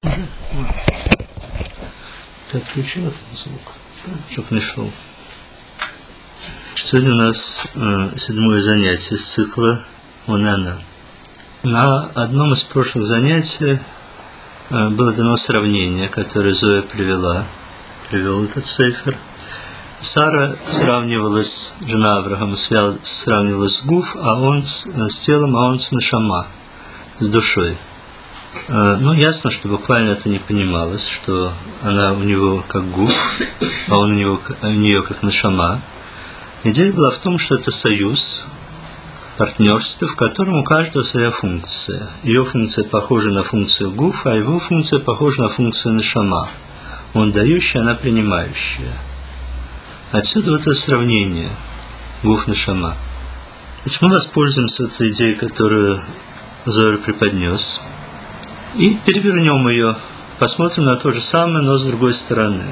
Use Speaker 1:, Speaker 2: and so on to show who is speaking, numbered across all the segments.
Speaker 1: Так, включил этот звук, чтоб не шел. Сегодня у нас 7-е занятие с цикла «Он и она». На одном из прошлых занятий было дано сравнение, которое Зоя привел этот сейфер. Сара сравнивалась, жена Авраама сравнивалась с Гуф, а он с телом, а он с Нешама, с душой. Ясно, что буквально это не понималось, что она у него как Гуф, а он у нее как Нешама. Идея была в том, что это союз, партнерство, в котором у каждого своя функция. Ее функция похожа на функцию Гуф, а его функция похожа на функцию Нешама. Он дающий, она принимающая. Отсюда вот это сравнение Гуф-Нешама. Значит, мы воспользуемся этой идеей, которую Зоя преподнес, и перевернем ее, посмотрим на то же самое, но с другой стороны.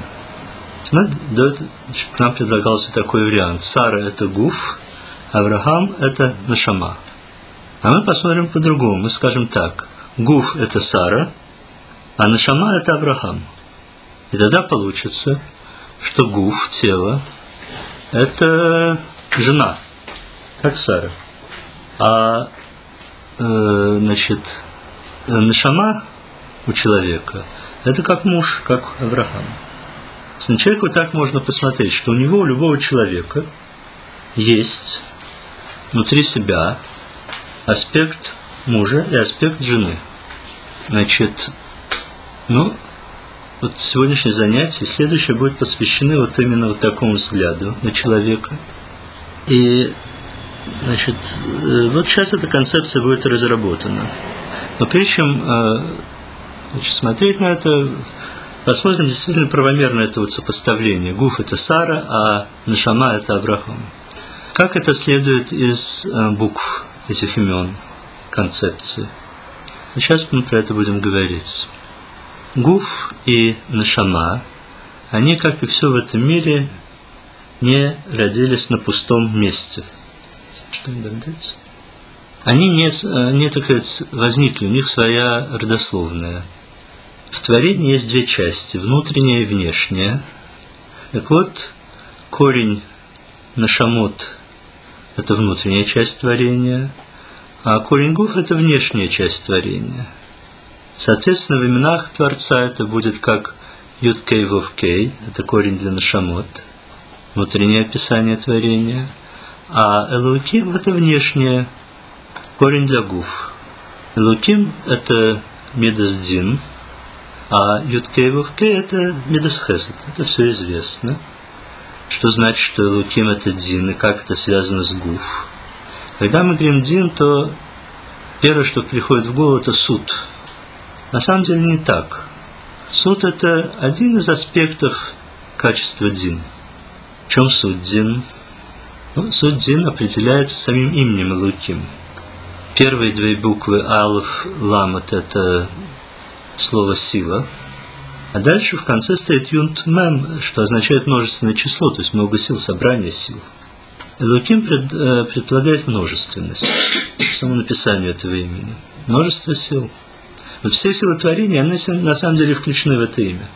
Speaker 1: К нам предлагался такой вариант. Сара – это Гуф, Авраам – это Нешама. А мы посмотрим по-другому. Мы скажем так. Гуф – это Сара, а Нешама – это Авраам. И тогда получится, что Гуф, тело, это жена, как Сара. А, Нешама у человека – это как муж, как Авраам. На человека так можно посмотреть, что у него, у любого человека, есть внутри себя аспект мужа и аспект жены. Значит, сегодняшнее занятие и следующее будет посвящены вот именно вот такому взгляду на человека. И, вот сейчас эта концепция будет разработана. Но прежде чем смотреть на это, посмотрим действительно правомерно это вот сопоставление. Гуф – это Сара, а Нешама – это Авраам. Как это следует из букв этих имен, концепции? Сейчас мы про это будем говорить. Гуф и Нешама, они, как и все в этом мире, не родились на пустом месте. Что им дать? Они не, так сказать, возникли, у них своя родословная. В творении есть две части, внутренняя и внешняя. Так вот, корень Нешамот – это внутренняя часть творения, а корень Гуф – это внешняя часть творения. Соответственно, в именах Творца это будет как Юд-Кей Вов-Кей, это корень для Нешамот, внутреннее описание творения, а Элоким – это внешнее, корень для Гуф. Элоким – это Мидас Дин, а Юд-Кей Вов-Кей – это Мидас Хесед, это все известно. Что значит, что Элоким – это Дин, и как это связано с Гуф. Когда мы говорим Дин, то первое, что приходит в голову – это суд. На самом деле не так. Суд – это один из аспектов качества Дин. В чем суть Дин? Суть Дин определяется самим именем Элоким. Первые две буквы Алеф, Ламет – это слово «сила». А дальше в конце стоит Юнт Мем, что означает множественное число, то есть много сил, собрание сил. Элоким предполагает множественность по самому написанию этого имени. Множество сил. Вот все силы творения, они на самом деле включены в это имя.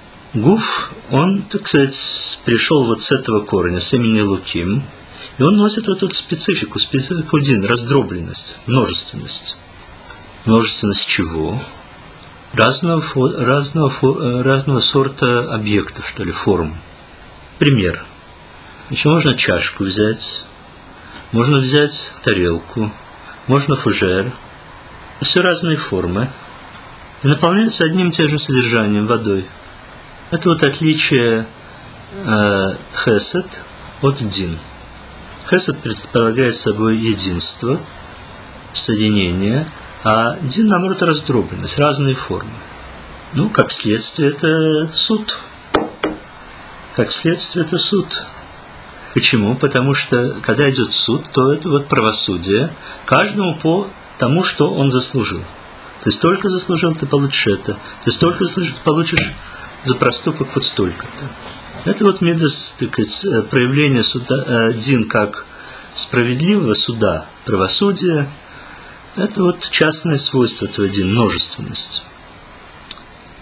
Speaker 1: Гуф, он, так сказать, пришел вот с этого корня, с имени Элоким, и он носит вот эту специфику Дин, раздробленность, множественность. Множественность чего? Разного сорта объектов, что ли, форм. Пример. Значит, можно чашку взять, можно взять тарелку, можно фужер. Все разные формы. И наполняются одним и тем же содержанием, водой. Это вот отличие Хесед от Дин. Хесед предполагает собой единство, соединение, а Дин, наоборот, раздробленность, разные формы. Как следствие, это суд. Как следствие, это суд. Почему? Потому что, когда идет суд, то это вот правосудие каждому по тому, что он заслужил. Ты столько заслужил, ты получишь это. Ты столько заслужил, ты получишь за проступок вот столько-то. Это вот Мидас, так сказать, проявление суда, Дин как справедливого суда, правосудия. Это вот частное свойство этого Дин, множественность.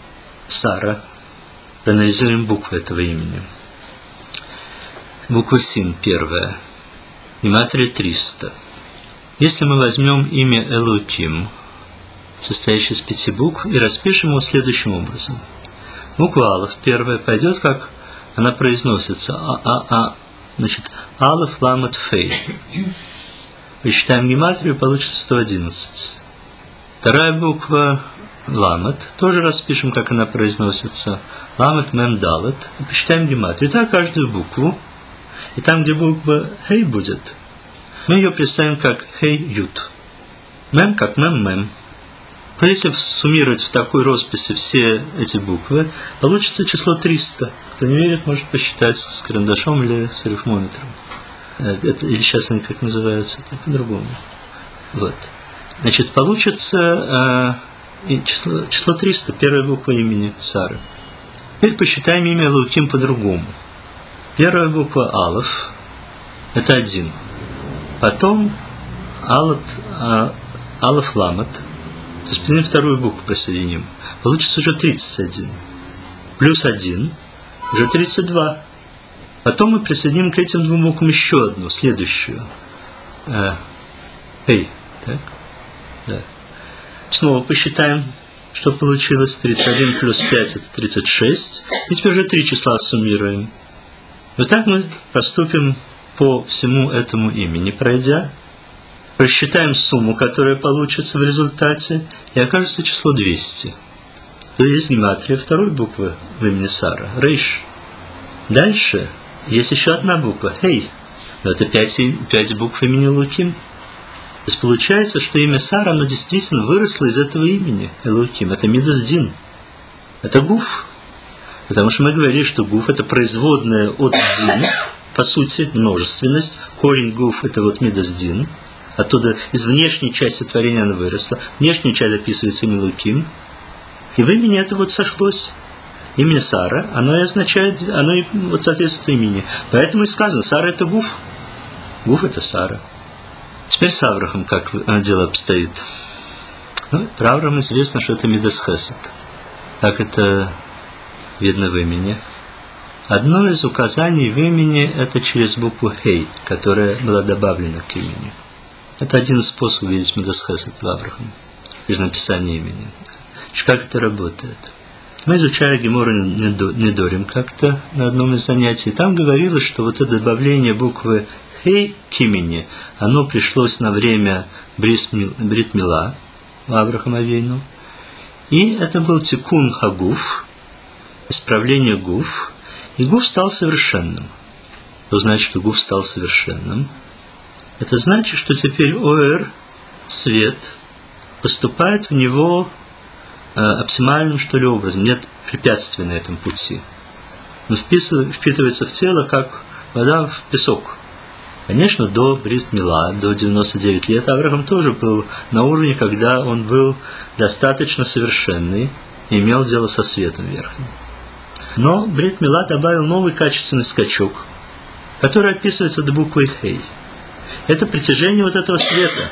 Speaker 1: Сара. Проанализируем буквы этого имени. Буква Син первая. Гематрия 300. Если мы возьмем имя Элоким, состоящее из 5 букв, и распишем его следующим образом. Буква Алеф первая пойдет, как она произносится. Значит, Алеф, Ламет, Фей. Посчитаем гематрию, получится 111. Вторая буква Ламет, тоже распишем, как она произносится. Ламет, Мем, Далет. И посчитаем гематрию. Так каждую букву. И там, где буква Хей будет, мы ее представим как Хей, Ют. Мем как Мем, Мем. Если суммировать в такой росписи все эти буквы, получится число 300. Кто не верит, может посчитать с карандашом или с арифмометром. Или сейчас они как называются, так по-другому. Вот. Значит, получится число 300, первая буква имени Сары. Теперь посчитаем имя Элоким по-другому. Первая буква Алеф – это 1. Потом Алеф Ламет. То есть вторую букву присоединим. Получится уже 31. Плюс 1 – уже 32. Потом мы присоединим к этим двум буквам еще одну, следующую. Эй, так? Да. Снова посчитаем, что получилось. 31 плюс 5 – это 36. И теперь уже 3 числа суммируем. Вот так мы поступим по всему этому имени, пройдя. Просчитаем сумму, которая получится в результате, и окажется число 200. То есть гематрия второй буквы в имени Сара, Рейш. Дальше есть еще одна буква, Хей. Но это 5 букв имени Элоким. То есть получается, что имя Сара, оно действительно выросло из этого имени Элоким. Это Мидас Дин. Это Гуф. Потому что мы говорили, что Гуф – это производная от Дин, по сути, множественность. Корень Гуф – это вот Мидас Дин. Оттуда из внешней части творения она выросла. Внешняя часть описывается имя Элоким. И в имени это вот сошлось. Имя Сара, оно и означает, оно и вот соответствует имени. Поэтому и сказано, Сара это Гуф. Гуф это Сара. Теперь с Аврахом как дело обстоит. Ну, про Авраама известно, что это Мидас Хесед. Как это видно в имени. Одно из указаний в имени это через букву Хей, которая была добавлена к имени. Это один из способов видеть Мидас Хесед в Аврахаме, при написании имени. Как это работает? Мы изучали Гемору Недорим как-то на одном из занятий. Там говорилось, что вот это добавление буквы Хей к имени, оно пришлось на время Брит Мила в Аврахам Авейну. И это был Тикун Хагуф, исправление Гуф. И Гуф стал совершенным. Что значит, что Гуф стал совершенным? Это значит, что теперь Оэр, свет, поступает в него оптимальным, что ли, образом. Нет препятствий на этом пути. Но впитывается в тело, как вода в песок. Конечно, до Брит Мила, до 99 лет, Авраам тоже был на уровне, когда он был достаточно совершенный и имел дело со светом верхним. Но Брит Мила добавил новый качественный скачок, который описывается до буквы Хей. Это притяжение вот этого света.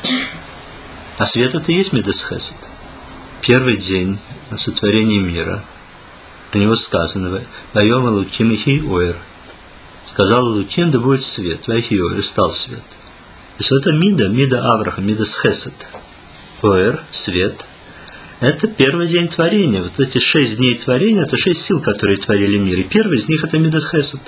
Speaker 1: А свет это и есть Мидас Хесед. Первый день на сотворении мира. Про него сказано: «Вайом Элоким и Хей Оэр». Сказал Элоким, да будет свет. Вайхи Оэр, и стал свет. То есть это Мида Авраха, Мидас Хесед. Оэр, свет. Это первый день творения. Вот эти 6 дней творения, это 6 сил, которые творили мир. И первый из них это Мидас Хесед.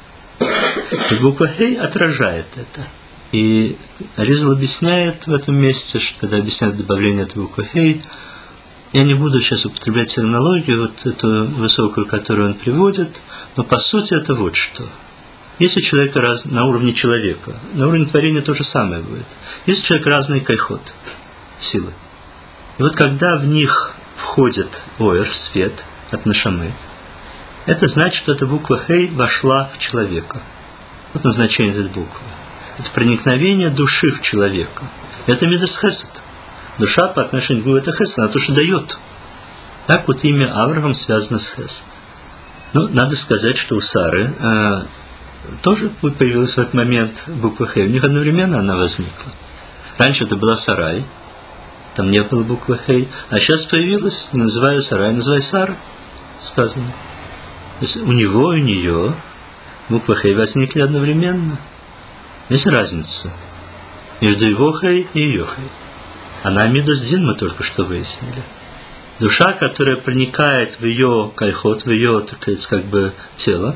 Speaker 1: И буква Хей отражает это. И Аризал объясняет в этом месте, что когда объясняет добавление этой буквы Хей, я не буду сейчас употреблять терминологию, вот эту высокую, которую он приводит, но по сути это вот что. Есть у человека на уровне человека, на уровне творения то же самое будет. Есть у человека разные кайхот, силы. И вот когда в них входит Оэр, свет от Нешамы, это значит, что эта буква Хей вошла в человека. Вот назначение этой буквы. Это проникновение души в человека. Это Мидас Хесед. Душа по отношению к Гу это Хесед, она то, что дает. Так вот имя Авраам связано с Хесед. Ну, надо сказать, что у Сары тоже появилась в этот момент буква Хей. У них одновременно она возникла. Раньше это была Сарай, там не было буквы Хей, а сейчас появилась, не называю Сарай, называю Сара. сказано. То есть у него и у нее буква Хей возникли одновременно. Есть разница между его Хей и ее Хей. Она Мидас Дин, мы только что выяснили. Душа, которая проникает в ее кайхот, в ее, так сказать, как бы тело,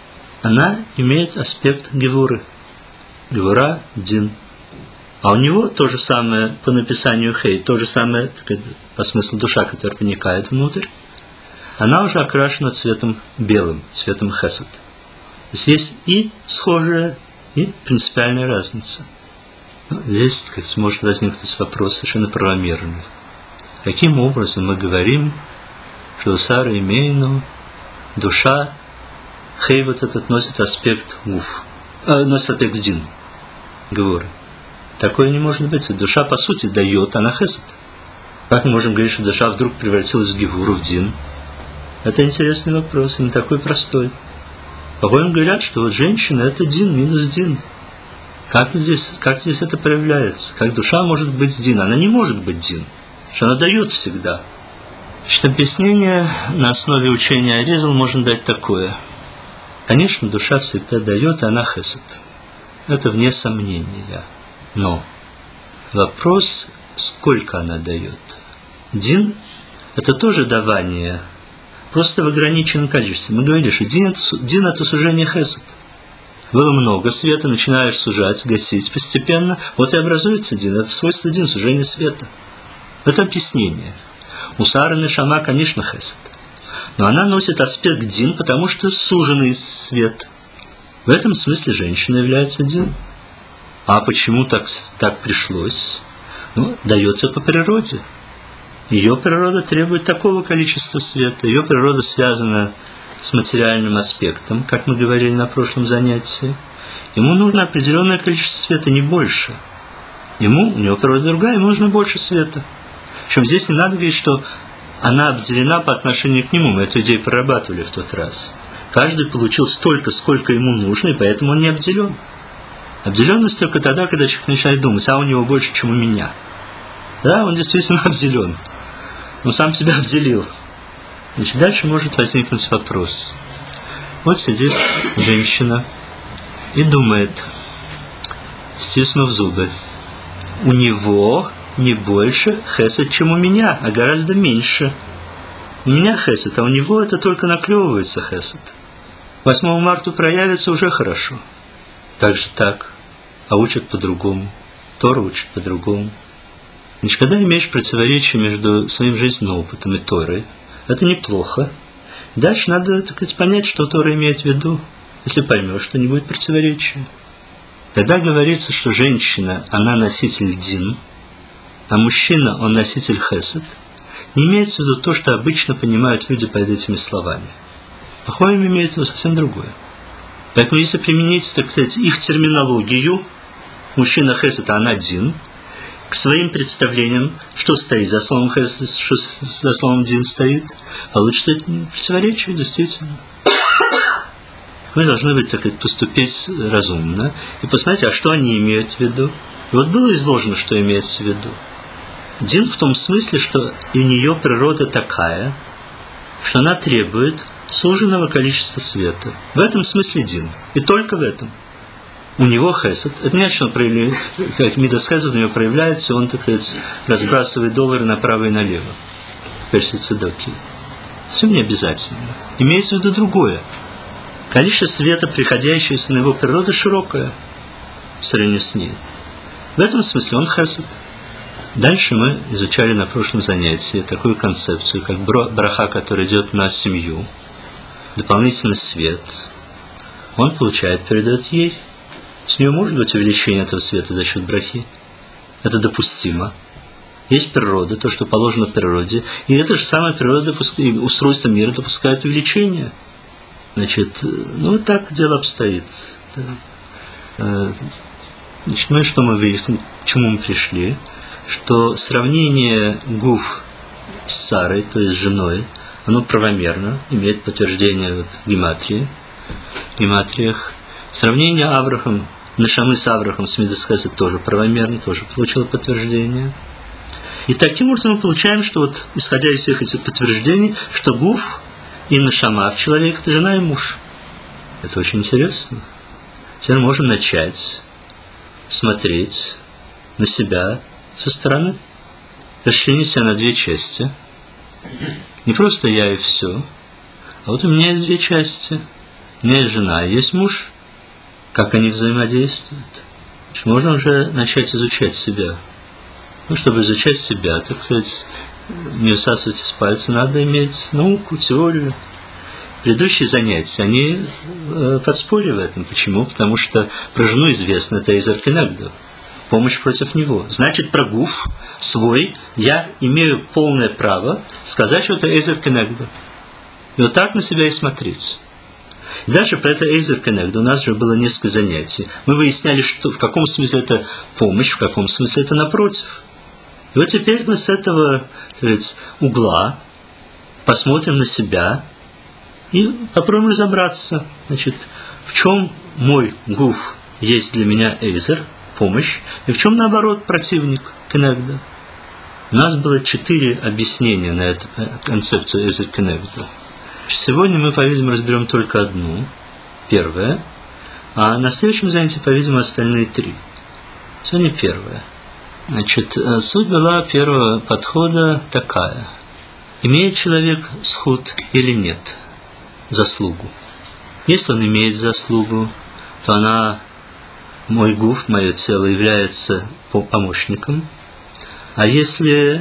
Speaker 1: она имеет аспект Гевуры. Гевура Дин. А у него то же самое по написанию Хей, то же самое, так сказать, по смыслу душа, которая проникает внутрь, она уже окрашена цветом белым, цветом Хесед. То есть есть и схожая, и принципиальная разница. Здесь, так сказать, может возникнуть вопрос совершенно правомерный. Каким образом мы говорим, что у Сары Имейну душа, Хей вот этот носит аспект Гуф, носит аспект Дин, Гевуры. Такое не может быть. Душа, по сути, дает, она Хесед. Как мы можем говорить, что душа вдруг превратилась в Гевуру, в Дин? Это интересный вопрос, и не такой простой. По-моему, говорят, что вот женщина – это Дин, минус Дин. Как здесь это проявляется? Как душа может быть Дин? Она не может быть Дин, потому что она дает всегда. Значит, объяснение на основе учения Аризал можно дать такое. Конечно, душа всегда дает, и она Хесед. Это вне сомнения. Но вопрос, сколько она дает. Дин – это тоже давание, просто в ограниченном количестве. Мы говорили, что Дин – это сужение Хесед. Было много света, начинаешь сужать, гасить постепенно, вот и образуется Дин. Это свойство Дин, сужение света. Это объяснение. У Сары нешама, конечно, Хесед. Но она носит аспект Дин, потому что суженный свет. В этом смысле женщина является Дин. А почему так пришлось? Дается по природе. Ее природа требует такого количества света. Ее природа связана с материальным аспектом, как мы говорили на прошлом занятии. Ему нужно определенное количество света, не больше. У него природа другая, ему нужно больше света. Причем здесь не надо говорить, что она обделена по отношению к нему. Мы эту идею прорабатывали в тот раз. Каждый получил столько, сколько ему нужно, и поэтому он не обделен. Обделенность только тогда, когда человек начинает думать, а у него больше, чем у меня. Да, он действительно обделен. Он сам себя обделил. Значит, дальше может возникнуть вопрос. Вот сидит женщина и думает, стиснув зубы, у него не больше хесед, чем у меня, а гораздо меньше. У меня хесед, а у него это только наклевывается хесед. 8 марта проявится уже хорошо. Как же так? А учат по-другому. Тора учит по-другому. Значит, когда имеешь противоречие между своим жизненным опытом и Торой, это неплохо. Дальше надо, так сказать, понять, что Тора имеет в виду. Если поймешь, что не будет противоречия. Когда говорится, что женщина, она носитель Дин, а мужчина, он носитель Хесед, не имеется в виду то, что обычно понимают люди под этими словами. Ахоим имеет в виду совсем другое. Поэтому если применить, так сказать, их терминологию, мужчина Хесед, а она Дин, к своим представлениям, что стоит за словом Хесед, что за словом Дин стоит, получится противоречие, действительно. Мы должны быть, так сказать, поступить разумно и посмотреть, а что они имеют в виду. И вот было изложено, что имеется в виду. Дин в том смысле, что у нее природа такая, что она требует суженного количества света. В этом смысле Дин. И только в этом. У него хесед. Это не значит, что он проявляет, как Мидас Хесед у него проявляется, он, так сказать, разбрасывает доллары направо и налево. В качестве цедоки. Все не обязательно. Имеется в виду другое. Количество света, приходящееся на его природу, широкое в сравнении с ней. В этом смысле он хесед. Дальше мы изучали на прошлом занятии такую концепцию, как браха, который идет на семью, дополнительный свет. Он получает, передает ей. С нее может быть увеличение этого света за счет брахи. Это допустимо. Есть природа, то, что положено в природе, и эта же самая природа, устройство мира допускает увеличение. Значит, вот так дело обстоит. Значит, ну и что мы выяснили, к чему мы пришли? Что сравнение Гуф с Сарой, то есть с женой, оно правомерно, имеет подтверждение в гематриях. Сравнение Аврахам, Нешамы с Аврахом, с Мидас Хесед тоже правомерно, тоже получило подтверждение. И таким образом мы получаем, что вот, исходя из всех этих подтверждений, что Гуф И нешама в человеке – это жена и муж. Это очень интересно. Теперь можем начать смотреть на себя со стороны. Расчленить себя на две части. Не просто я и все. А вот у меня есть две части. У меня есть жена, и есть муж. Как они взаимодействуют. Можно уже начать изучать себя. Ну, чтобы изучать себя, так сказать, не высасывать из пальца, надо иметь науку, теорию. Предыдущие занятия, они подспорье в этом. Почему? Потому что про жену известно, это Эйзер Кенегдо. Помощь против него. Значит, про гуф свой я имею полное право сказать, что это Эйзер Кенегдо. И вот так на себя и смотреть. И дальше про это Эйзер Кенегдо у нас же было несколько занятий. Мы выясняли, что, в каком смысле это помощь, в каком смысле это напротив. И вот теперь мы с этого, так сказать, угла посмотрим на себя и попробуем разобраться, значит, в чем мой гуф есть для меня Эйзер, помощь, и в чем, наоборот, противник Кенегдо. У нас было 4 объяснения на эту концепцию Эйзер Кенегдо. Сегодня мы, по-видимому, разберем только одну, первое, а на следующем занятии, по-видимому, остальные 3. Сегодня первое. Значит, суть была первого подхода такая. Имеет человек схуд или нет? Заслугу. Если он имеет заслугу, то она, мой гуф, мое тело, является помощником. А если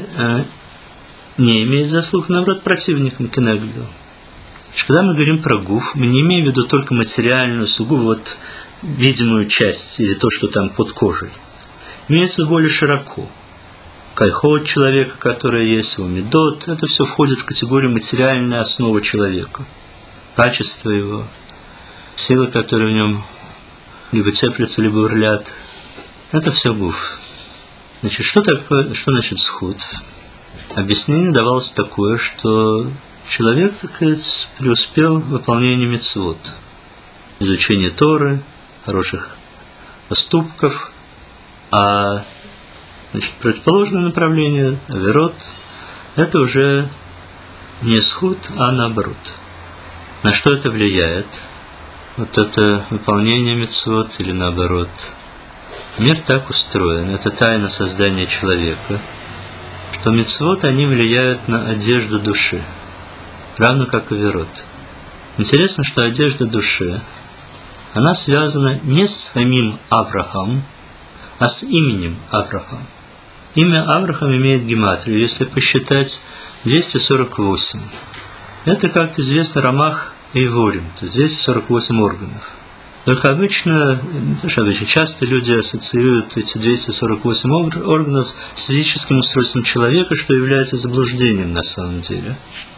Speaker 1: не имеет заслуг, наоборот, противником Кенегдо. Когда мы говорим про гуф, мы не имеем в виду только материальную, сугубо вот видимую часть, или то, что там под кожей. Имеется более широко. Кайхот человека, которое есть, его медот, это все входит в категорию материальной основы человека. Качество его, силы, которые в нем либо теплятся, либо урлят. Это все гуф. Значит, что значит схуд? Объяснение давалось такое, что человек, так сказать, преуспел в выполнении мицвот, изучение Торы, хороших поступков, а значит, противоположное направление, аверот, это уже не схуд, а наоборот. На что это влияет? Вот это выполнение мицвот или наоборот? Мир так устроен, это тайна создания человека, что мицвот, они влияют на одежду души, равно как и аверот. Интересно, что одежда души, она связана не с самим Авраамом, а с именем Авраам. Имя Авраам имеет гематрию, если посчитать 248. Это, как известно, Рамах Эйворим, то есть 248 органов. Только обычно, часто люди ассоциируют эти 248 органов с физическим устройством человека, что является заблуждением на самом деле.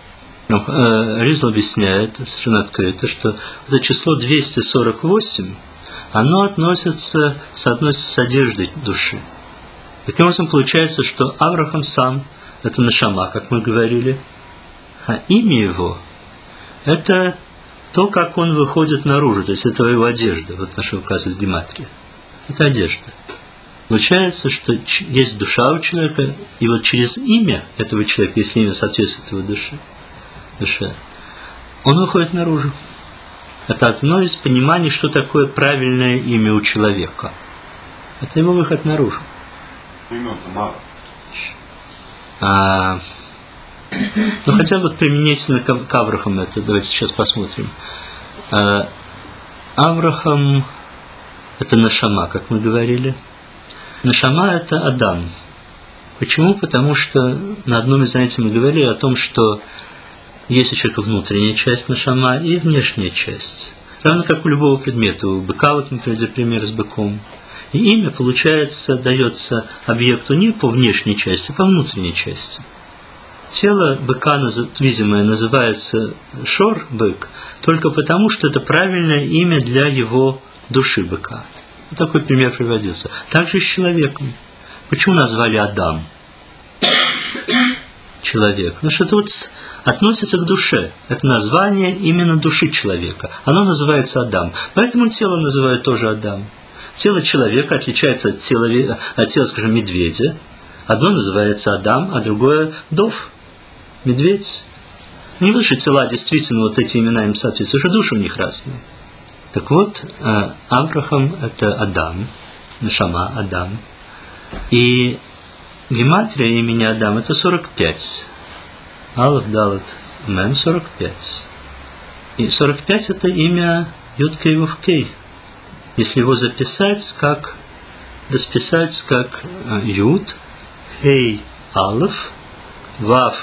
Speaker 1: Ризл объясняет совершенно открыто, что это число 248, оно соотносится с одеждой души. Таким образом, получается, что Авраам сам – это нешама, как мы говорили, а имя его – это то, как он выходит наружу, то есть это его одежда, вот на что указывает гематрия. Это одежда. Получается, что есть душа у человека, и вот через имя этого человека, если имя соответствует его душе, он выходит наружу. Это одно из пониманий, что такое правильное имя у человека. Это его выход наружу.
Speaker 2: Имен-то мало.
Speaker 1: Ну, хотя вот применительно к Аврааму это, давайте сейчас посмотрим. Авраам – это нешама, как мы говорили. Нешама – это Адам. Почему? Потому что на одном из занятий мы говорили о том, что есть у человека внутренняя часть нешама и внешняя часть. Равно как у любого предмета. У быка, вот мы привели пример с быком. И имя, получается, дается объекту не по внешней части, а по внутренней части. Тело быка, видимое, называется шор, бык, только потому, что это правильное имя для его души быка. Вот такой пример приводился. Также и с человеком. Почему назвали Адам? Человек. Потому что это вот относится к душе. Это название именно души человека. Оно называется Адам. Поэтому тело называют тоже Адам. Тело человека отличается от тела, скажем, медведя. Одно называется Адам, а другое Дов, медведь. Не потому что тела действительно вот эти имена им соответствуют, уже души у них разные. Так вот, Авраам – это Адам, Нешама Адам. И гематрия имени Адам – это 45. Алеф, Далет, Мем – 45. И 45 – это имя Юд Кей Вав Кей. Если его записать как Юд, Хей, Алеф, Вав,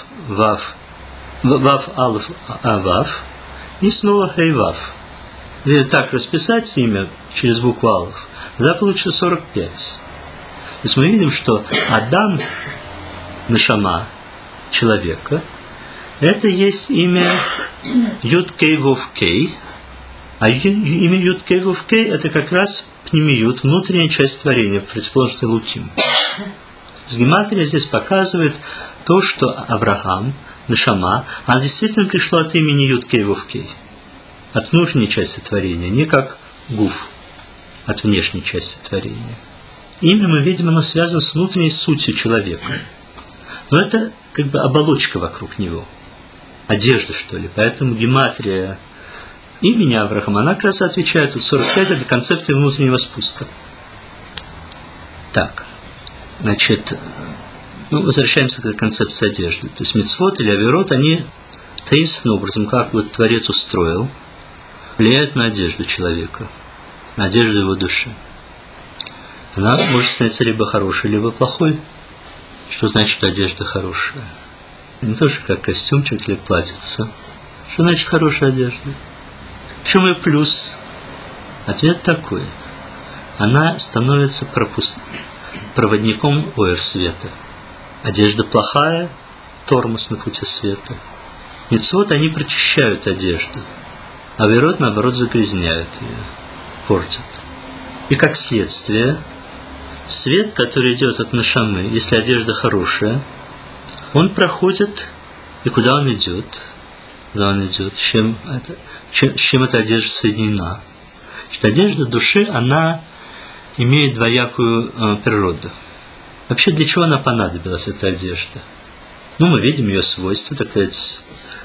Speaker 1: Алеф, Вав, и снова Хей, Вав. Если так расписать имя через букву Алеф, тогда получится 45. То есть мы видим, что Адам, Нешама, человека, это есть имя Юд Кей Вов Кей, а имя Юд Кей Вов Кей это как раз пнемиют, внутренняя часть творения, предположим, Элуким. Гематрия здесь показывает то, что Авраам, Нешама, она действительно пришла от имени Юд Кей Вов Кей, от внутренней части творения, не как Гуф, от внешней части творения. Имя, мы видим, оно связано с внутренней сутью человека. Но это как бы оболочка вокруг него, одежда, что ли. Поэтому гематрия имени Авраама, она как раз отвечает, вот 45 это концепция внутреннего спуска. Так, значит, возвращаемся к концепции одежды. То есть мицвот или авирот, они таинственным образом, как вот Творец устроил, влияют на одежду человека, на одежду его души. Она может становиться либо хорошей, либо плохой. Что значит, что одежда хорошая? Не то, что как костюмчик или платьице. Что значит хорошая одежда? В чем ее плюс? Ответ такой. Она становится проводником оэр света. Одежда плохая, тормоз на пути света. Мицвот, они прочищают одежду. А авирот, наоборот, загрязняют ее, портят. И как следствие, свет, который идет от Нешамы, если одежда хорошая, он проходит, и куда он идет? Куда он идет? С чем эта одежда соединена? Что одежда души, она имеет двоякую природу. Вообще, для чего она понадобилась, эта одежда? Мы видим ее свойства, так сказать,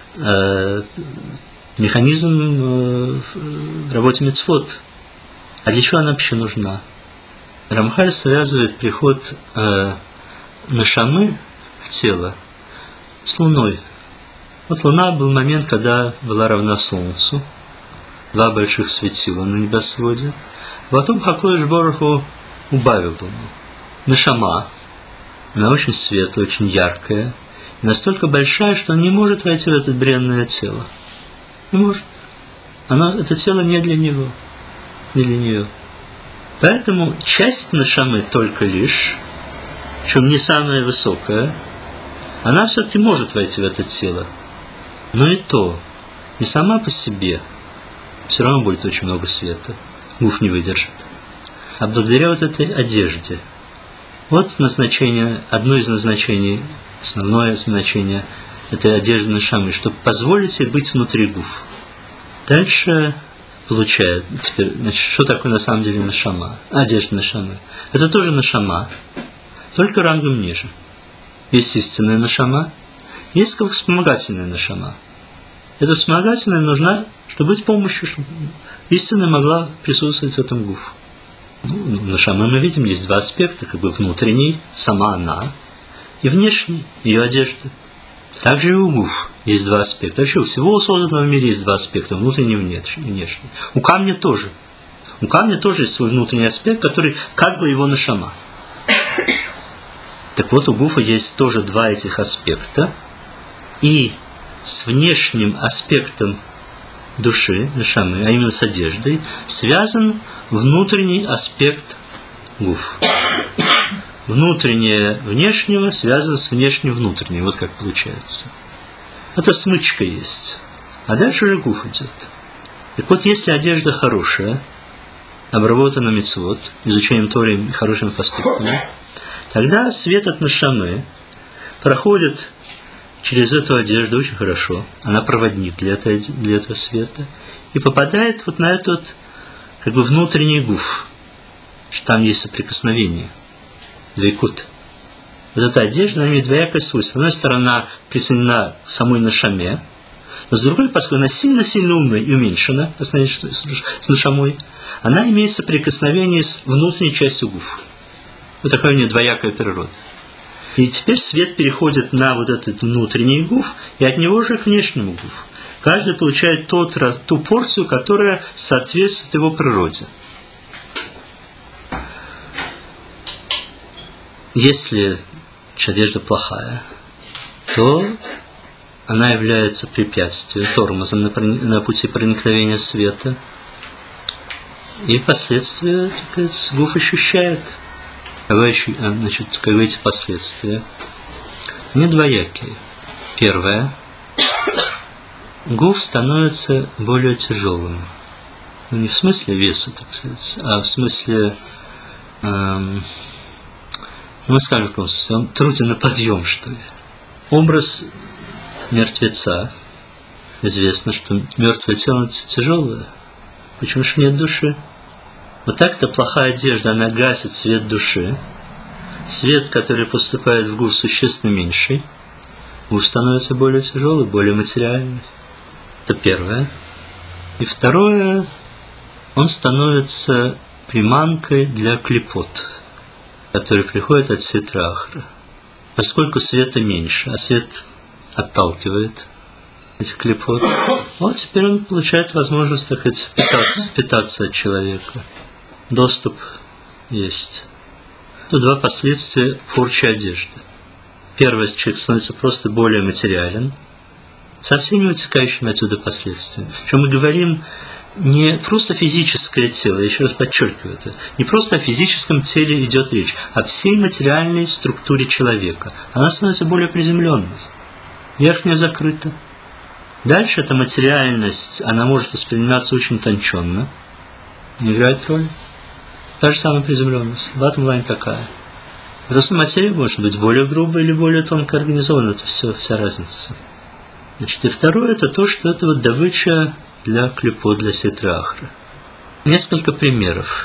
Speaker 1: механизм в работе мицвот. А для чего она вообще нужна? Рамхаль связывает приход Нешамы в тело с Луной. Вот Луна был момент, когда была равна Солнцу, два больших светила на небосводе. Потом Хакодеш Барух Ху убавил Луну. Нешама, она очень светлая, очень яркая, и настолько большая, что она не может войти в это бренное тело. Не может. Это тело не для него, не для нее. Поэтому часть Нешамы только лишь, причем не самая высокая, она все-таки может войти в это тело. Но и то, не сама по себе, все равно будет очень много света, гуф не выдержит. А благодаря вот этой одежде. Вот назначение, одно из назначений, основное значение этой одежды Нешамы, чтобы позволить ей быть внутри гуф. Дальше получает, теперь, значит, что такое на самом деле Нешама? Одежда Нешамы. Это тоже Нешама, только рангом ниже. Есть истинная Нешама, есть как вспомогательная Нешама. Эта вспомогательная нужна, чтобы быть помощью, чтобы истинная могла присутствовать в этом гуф. Нешама мы видим, есть два аспекта, как бы внутренний, сама она, и внешний, ее одежда. Также и у гуф есть два аспекта. Вообще у всего созданного в мире есть два аспекта, внутренний и внешний. У камня тоже. У камня тоже есть свой внутренний аспект, который как бы его Нешама. Так вот, у гуфа есть тоже два этих аспекта. И с внешним аспектом души, Нешамы, а именно с одеждой, связан внутренний аспект гуф. Внутреннее внешнего связано с внешним внутренним. Вот как получается. Это смычка есть. А дальше уже гуф идет. Так вот, если одежда хорошая, обработана мицвот, изучением Торы и хорошими поступками, тогда свет от Нешамы проходит через эту одежду очень хорошо. Она проводник для этого света. И попадает вот на этот как бы внутренний гуф. Что там есть соприкосновение. Двойкут. Вот эта одежда имеет двоякое свойство. С одной стороны, она присоединена к самой Нешаме, Но с другой, поскольку она сильно-сильно умная и уменьшена, по сравнению с Нашамой, она имеет соприкосновение с внутренней частью гуф. Вот такая у нее двоякая природа. И теперь свет переходит на вот этот внутренний гуф, и от него же к внешнему гуфу. Каждый получает ту порцию, которая соответствует его природе. Если одежда плохая, то она является препятствием, тормозом на пути проникновения света. И последствия, так сказать, гуф ощущает. Значит, как эти последствия. Они двоякие. Первое. Гуф становится более тяжелым. Ну, не в смысле веса, так сказать, а в смысле, мы скажем просто, он труден на подъем, что ли. Образ мертвеца. Известно, что мертвое тело тяжелое. Почему же нет души? Вот так-то плохая одежда, она гасит свет души. Свет, который поступает в гуф, существенно меньший. Гуф становится более тяжелый, более материальный. Это первое. И второе, он становится приманкой для клипот, которые приходят от ситра ахра. Поскольку света меньше, а свет отталкивает этих клипот, вот теперь он получает возможность, так сказать, питаться от человека. Доступ есть. Тут два последствия порчи одежды. Первое, человек становится просто более материален, со всеми вытекающими отсюда последствиями. Причем мы говорим не просто физическое тело, я еще раз подчеркиваю это, не просто о физическом теле идет речь, а всей материальной структуре человека. Она становится более приземленной. Верхняя закрыта. Дальше эта материальность, она может восприниматься очень утонченно, не играет роли. Та же самая приземленность. В этом плане такая. Просто материя может быть более грубой или более тонко организована. Это вся разница. Значит, и второе, это то, что это вот добыча для клипот, для ситра ахра. Несколько примеров.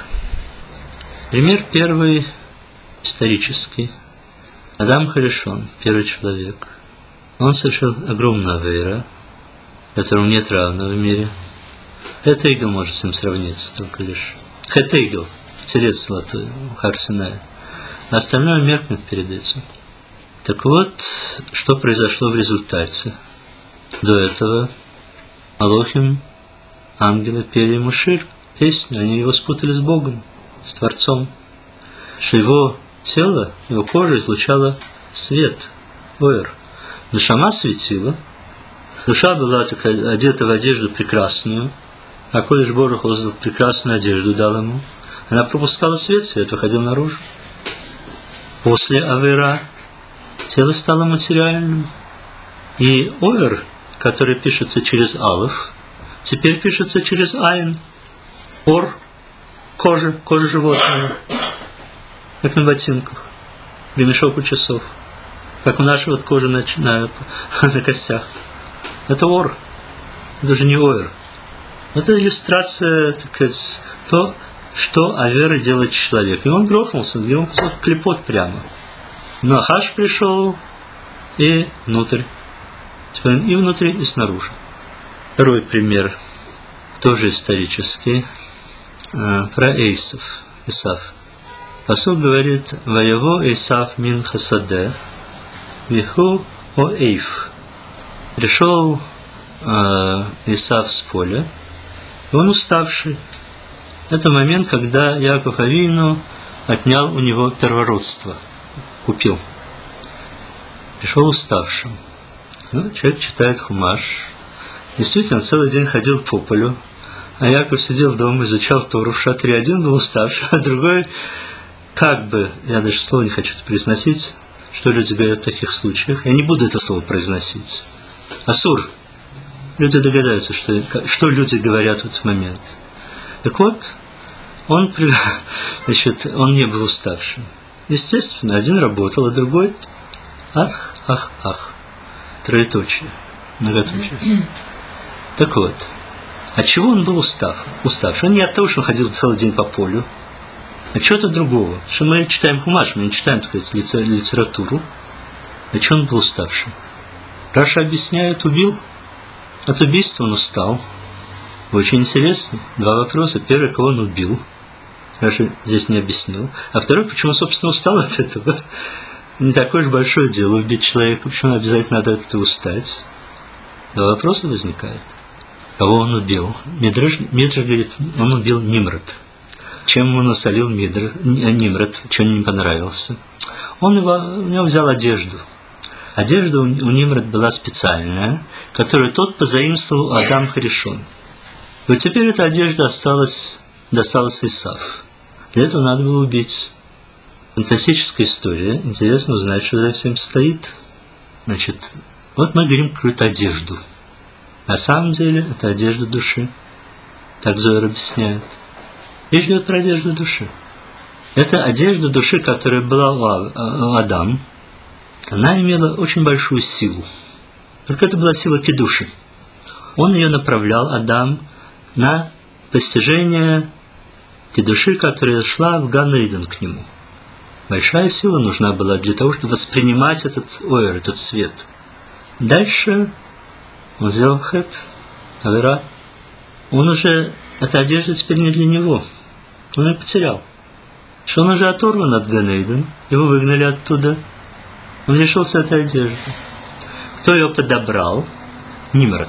Speaker 1: Пример первый исторический. Адам Харишон, первый человек. Он совершил огромную авейра, которому нет равного в мире. Хет-Эйгел может с ним сравниться только лишь. Хет-Эйгел, телец золотой, Хар-Синай. Остальное меркнет перед этим. Так вот, что произошло в результате. До этого Алохим, ангелы пели ему шир, песню, они его спутали с Богом, с Творцом. Что его тело, его кожа излучала свет, оэр. Нешама светила, душа была одета в одежду прекрасную, а Кодеш Борух воздал прекрасную одежду, дал ему. Она пропускала свет выходил наружу. После авейра тело стало материальным. И овер, который пишется через алеф, теперь пишется через айн. Ор, кожа животного, как на ботинках, ремешок у часов, как у нашей вот кожи на костях. Это ор, это же не овер. Это иллюстрация, так сказать, то, что авера делает человек. И он грохнулся, и он кусок клепот прямо. Но Ахаш пришел и внутрь. Теперь и внутри, и снаружи. Второй пример, тоже исторический, про Эйсав. Пасук говорит: «Ваяво Эйсав мин хасаде, виху о эйф». Пришел Исав с поля, и он уставший. Это момент, когда Яков Авину отнял у него первородство, купил. Пришел уставшим. Человек читает Хумаш. Действительно, целый день ходил по полю, а Яков сидел дома, изучал Тору в шатре. Один был уставший, а другой, я даже слово не хочу произносить, что люди говорят в таких случаях. Я не буду это слово произносить. Асур. Люди догадаются, что люди говорят в этот момент. Так вот, он не был уставшим. Естественно, один работал, а другой ах. Троеточие, многоточие. Так вот, от чего он был уставший? Он не от того, что он ходил целый день по полю, а чего-то другого. Что мы читаем Хумаш, мы не читаем, так сказать, литературу. А чего он был уставшим? Раша объясняет, убил От убийства он устал. Очень интересно. Два вопроса. Первый, кого он убил. Раша здесь не объяснил. А второй, почему, собственно, устал от этого. Не такое уж большое дело убить человека. Почему обязательно надо от этого устать? Два вопроса возникает. Кого он убил? Мидраш говорит, он убил Нимрод. Чем ему насолил Нимрод, чем не понравился? У него взял одежду. Одежда у Нимрод была специальная, которую тот позаимствовал у Адам Харишон. И вот теперь эта одежда досталась Исав. Для этого надо было убить. Фантастическая история. Интересно узнать, что за всем стоит. Значит, вот мы говорим какую-то одежду. На самом деле, это одежда души. Так Зоар объясняет. Речь идет про одежду души. Это одежда души, которая была у Адама. Она имела очень большую силу. Только это была сила кидуши. Он ее направлял, Адам, на постижение кидуши, которая шла в Ган-Эйден к нему. Большая сила нужна была для того, чтобы воспринимать этот ойр, этот свет. Дальше он сделал хет, авера. Эта одежда теперь не для него. Он ее потерял. Что он уже оторван от Ган-Эйден, его выгнали оттуда. Он лишился этой одежды. Кто ее подобрал? Нимрод.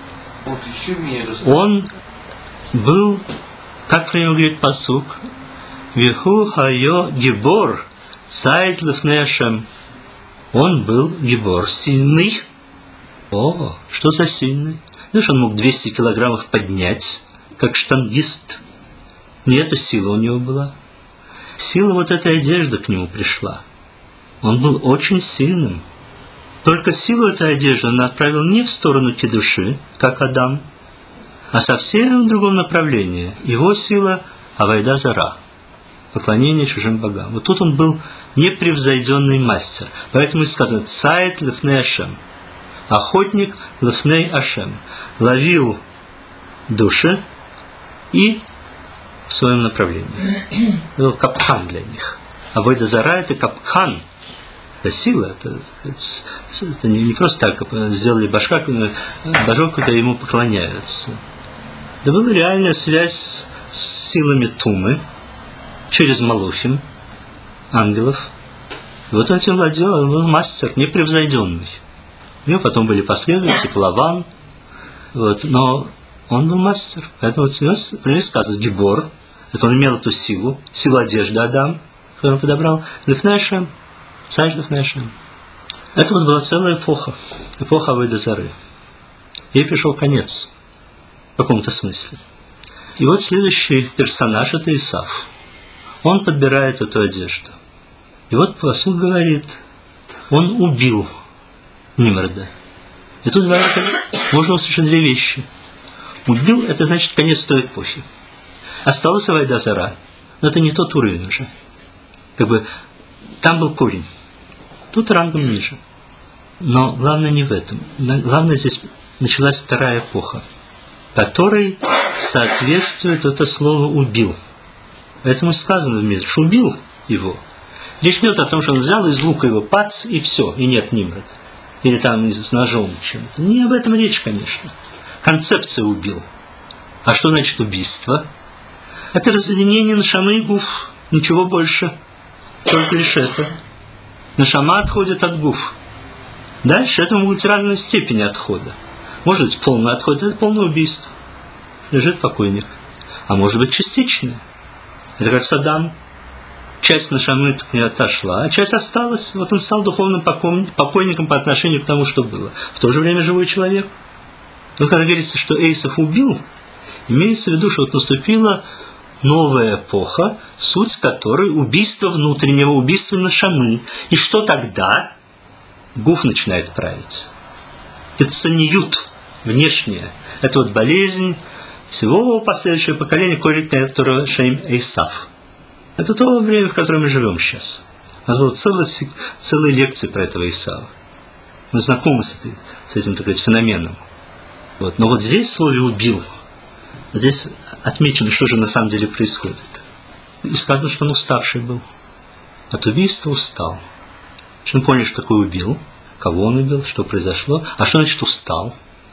Speaker 1: Он был, как про него говорит пасук, «Виху хайо гибор, цайт лифней Ашем». Он был гибор, сильный. О, что за сильный? Знаешь, он мог 200 килограммов поднять, как штангист. Не эта сила у него была. Сила вот этой одежды к нему пришла. Он был очень сильным. Только силу этой одежды он направил не в сторону кидуши, как Адам, а совсем в другом направлении. Его сила – авайда зара, поклонение чужим богам. Вот тут он был непревзойденный мастер. Поэтому и сказано «Цайт лифней Ашем». Охотник лифней Ашем. Ловил души и в своем направлении. Это был капкан для них. Авайда зара – это капкан. Это сила, это не просто так сделали божок, когда ему поклоняются. Это была реальная связь с силами Тумы через Малухим, ангелов. И вот он этим владел, он был мастер, непревзойденный. У него потом были последователи, Лаван, но он был мастер. Поэтому вот про него сказано Гибор, это он имел эту силу одежды Адам, которую он подобрал, лифней Ашем. Это вот была целая эпоха авойда зары. Ей пришел конец, в каком-то смысле. И вот следующий персонаж – это Исав. Он подбирает эту одежду. И вот пасук говорит, он убил Нимрода. И тут можно услышать две вещи. Убил – это значит конец той эпохи. Осталась авойда зара, но это не тот уровень уже. Там был корень. Тут рангом ниже. Но главное не в этом. Главное, здесь началась вторая эпоха, которой соответствует это слово «убил». Поэтому сказано в Мидраше, что убил его. Речь идет о том, что он взял из лука его пац, и все, и нет Нимрода. Или там с ножом чем-то. Не об этом речь, конечно. Концепция убил. А что значит убийство? Это разъединение нешамы и гуф. Ничего больше. Только лишь это. Нешама отходит от гуф. Дальше это могут быть разные степени отхода. Может быть полный отход, это полное убийство. Лежит покойник. А может быть частичное. Это как Саддам. Часть нешамы не отошла, а часть осталась. Вот он стал духовным покойником по отношению к тому, что было. В то же время живой человек. Но когда говорится, что Эйсов убил, имеется в виду, что вот наступила новая эпоха, суть которой убийство внутреннего, убийство нешамы. И что тогда? Гуф начинает править. Пецаниют, внешняя. Это вот болезнь всего последующего поколения, которого Шейм Эйсав. Это то время, в котором мы живем сейчас. У нас было целые лекции про этого Эйсава. Мы знакомы с этим, так сказать, феноменом. Но вот здесь в слове «убил», здесь отмечено, что же на самом деле происходит. И сказано, что он уставший был. От убийства устал. Он понял, что такое убил, кого он убил, что произошло. А что значит устал?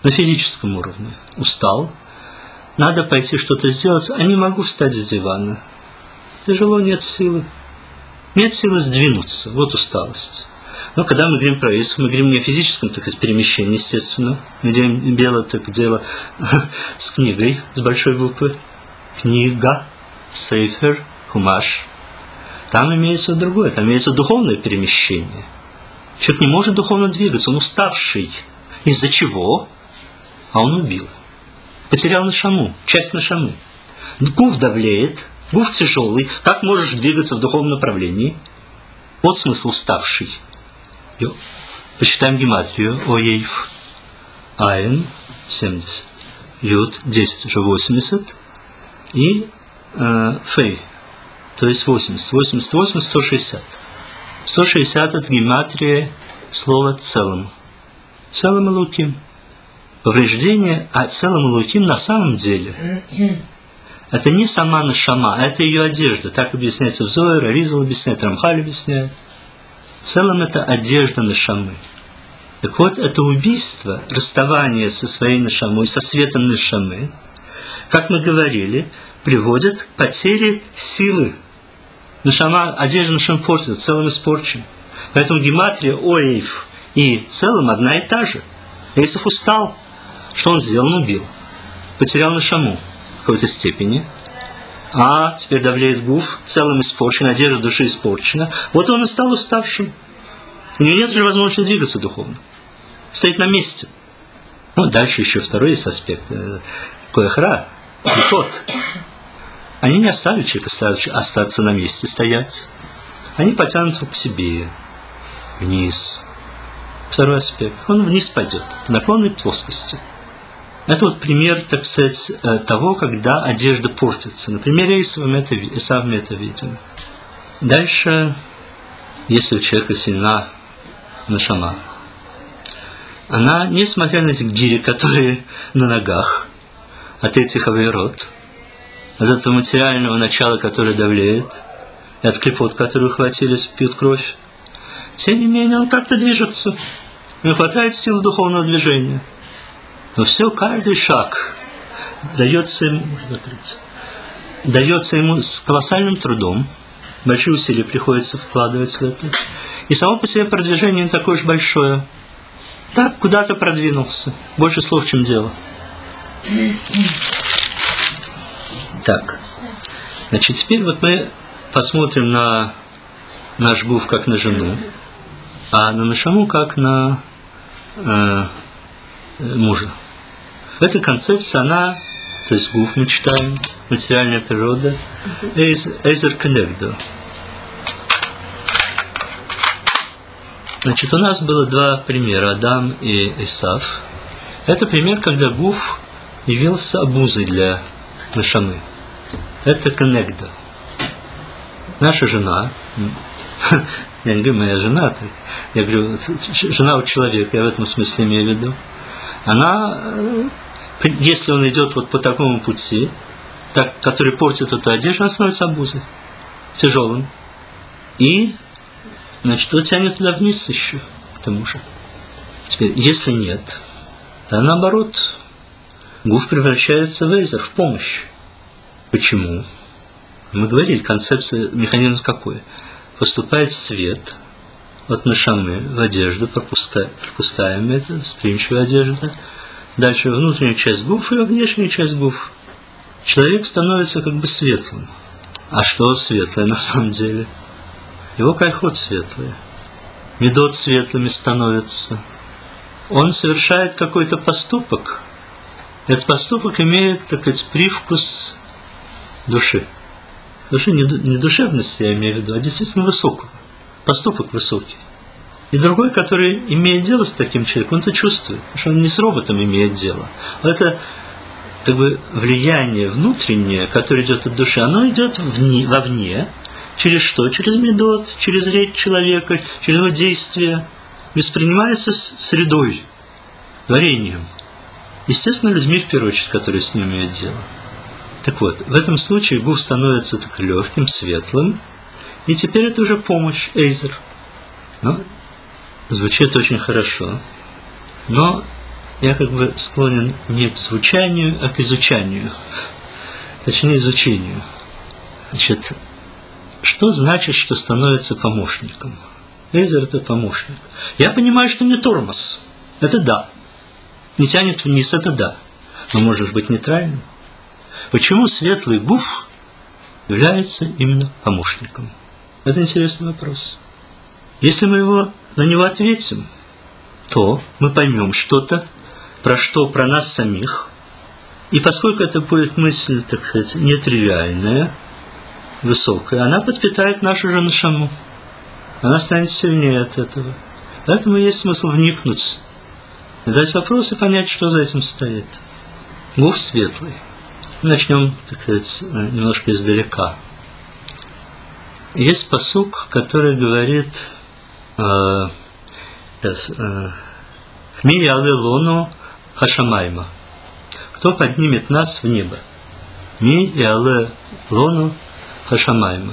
Speaker 1: на физическом уровне. Устал, надо пойти что-то сделать, а не могу встать с дивана. Тяжело, нет силы. Нет силы сдвинуться, вот усталость. Но когда мы говорим про Эйсов, мы говорим не о физическом, так сказать, перемещении, естественно. Мы делаем дело, так дело с книгой, с большой буквы. Книга, сейфер, хумаш. Там имеется другое, там имеется духовное перемещение. Человек не может духовно двигаться, он уставший. Из-за чего? А он убил. Потерял нашаму, часть нашамы. Гуф давлеет, гуф тяжелый. Как можешь двигаться в духовном направлении? Вот смысл уставший. Посчитаем гематрию. Оейф. Айн 70. Юд 10, уже 80. И фей. То есть 80. 88, 160. 160 это гематрия слова целым. Целым и луким. Повреждение, а целым и луким на самом деле это не сама нашама, это ее одежда. Так объясняется в Зоэр, Аризал объясняет, Рамхаль объясняет. В целом это одежда нашамы. Так вот, это убийство, расставание со своей нашамой, со светом нашамы, как мы говорили, приводит к потере силы. Нашама, одежда нашам портится, целым испорчен. Поэтому гематрия Оэйф и целым одна и та же. Эйсов устал. Что он сделал? Он убил. Потерял нашаму в какой-то степени. А теперь давлеет гуф, целым испорчен, одежда души испорчена. Вот он и стал уставшим. У него нет же возможности двигаться духовно. Стоит на месте. Ну, дальше еще второй есть аспект. Коэхра, кот. Они не оставят человека остаться на месте, стоять. Они потянут его к себе, вниз. Второй аспект. Он вниз пойдет, в наклонной плоскости. Это вот пример, так сказать, того, когда одежда портится. На примере Исава мы это видим. Дальше, если у человека сильна нашама, она, несмотря на эти гири, которые на ногах, от этих авейрот, от этого материального начала, которое давлеет, и от клепот, которые ухватились, пьют кровь, тем не менее он как-то движется. Не хватает сил духовного движения. Но все, каждый шаг дается ему с колоссальным трудом. Большие усилия приходится вкладывать в это. И само по себе продвижение не такое уж большое. Так, куда-то продвинулся. Больше слов, чем дело. Так. Значит, теперь вот мы посмотрим на наш гуф как на жену, а на нашаму как на мужа. Эта концепция, она, то есть гуф мы читаем, материальная природа, эйзер коннегдо. Значит, у нас было два примера, Адам и Исав. Это пример, когда гуф явился обузой для нашамы. Это коннегдо. Наша жена, я не говорю, моя жена, так, я говорю, жена у человека, я в этом смысле имею в виду, она, если он идет вот по такому пути, так, который портит эту одежду, она становится обузой, тяжелым. И, значит, он тянет туда вниз еще, к тому же. Теперь, если нет, то наоборот, гуф превращается в эйзер, в помощь. Почему? Мы говорили, концепция, механизм какой? Поступает свет от нашамы в одежду, пропускаем это, восприимчивая одежда. Дальше внутренняя часть гуф и внешняя часть гуф. Человек становится как бы светлым. А что светлое на самом деле? Его кайхот светлое. Медот светлыми становятся. Он совершает какой-то поступок. Этот поступок имеет, так сказать, привкус души. Души не душевности, я имею в виду, а действительно высокого. Поступок высокий. И другой, который имеет дело с таким человеком, он это чувствует, потому что он не с роботом имеет дело. А это как бы влияние внутреннее, которое идет от души, оно идет вовне. Через что? Через медот, через речь человека, через его действия. Воспринимается средой, творением. Естественно, людьми, в первую очередь, которые с ним имеют дело. Так вот, в этом случае гуф становится так легким, светлым, и теперь это уже помощь, эйзер. Ну, звучит очень хорошо, но я как бы склонен не к звучанию, а к изучанию. Точнее, изучению. Значит, что значит, что становится помощником? Эзер – это помощник. Я понимаю, что не тормоз. Это да. Не тянет вниз – это да. Но можешь быть нейтральным. Почему светлый гуф является именно помощником? Это интересный вопрос. Если мы на него ответим, то мы поймем что-то, про нас самих. И поскольку это будет мысль, так сказать, нетривиальная, высокая, она подпитает нашу же нашаму. Она станет сильнее от этого. Поэтому есть смысл вникнуть, задать вопрос и понять, что за этим стоит. Гуф светлый. Начнем, так сказать, немножко издалека. Есть пасук, который говорит «Хми яле лону хашамайма». Кто поднимет нас в небо? «Ми яле лону хашамайма».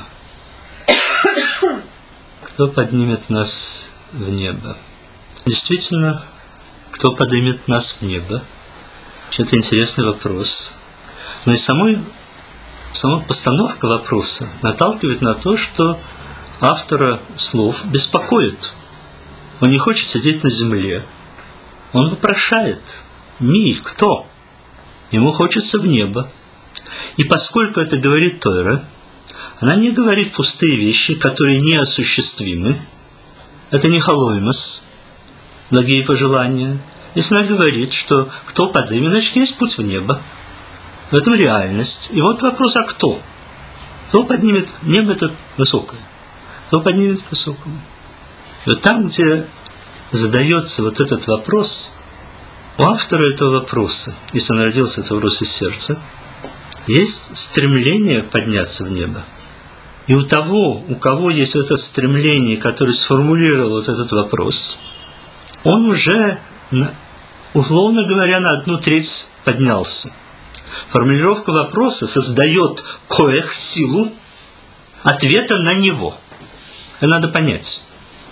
Speaker 1: Кто поднимет нас в небо? Действительно, кто поднимет нас в небо? Это интересный вопрос. Но и сама постановка вопроса наталкивает на то, что автора слов беспокоит. Он не хочет сидеть на земле. Он вопрошает: «Ми, кто?» Ему хочется в небо. И поскольку это говорит Тора, она не говорит пустые вещи, которые неосуществимы. Это не халоймос, благие пожелания. Если она говорит, что кто поднимет, значит, есть путь в небо. В этом реальность. И вот вопрос, а кто? Кто поднимет? Небо это высокое. Кто поднимет к высокому? И вот там, где задается вот этот вопрос, у автора этого вопроса, если он родился, это вопрос из сердца, есть стремление подняться в небо. И у того, у кого есть это стремление, который сформулировал вот этот вопрос, он уже, условно говоря, на 1/3 поднялся. Формулировка вопроса создает коэх, силу ответа на него. Это надо понять.